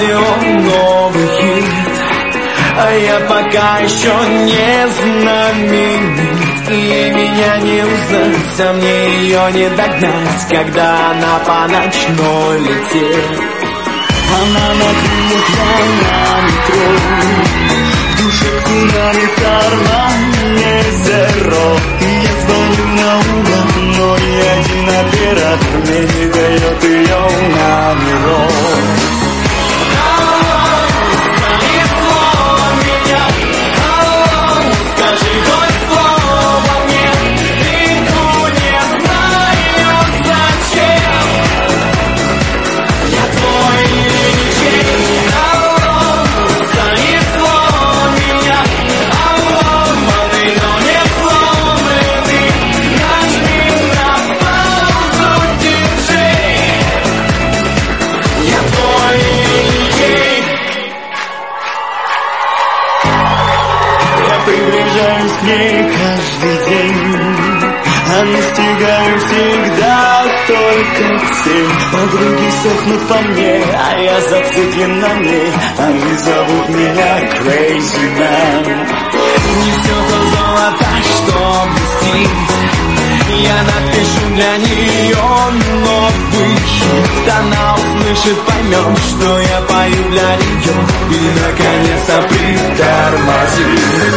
радио новый хит, а я пока еще не знаменит. И меня не узнать, а мне ее не догнать, когда она по ночной летит. Она накрыла на метро, в душе гуманитарное зеро. Я звоню на угол, но ни один оператор мне не дает ее номеров. Приближаюсь к ней каждый день, а настигаю всегда только цель. Подруги сохнут по мне, а я зациклен на ней. Они зовут меня Crazy Man. Не все то золото, что блестит, я напишу для нее новый хит. Она услышит, поймет, что я пою для нее, и наконец-то притормозит.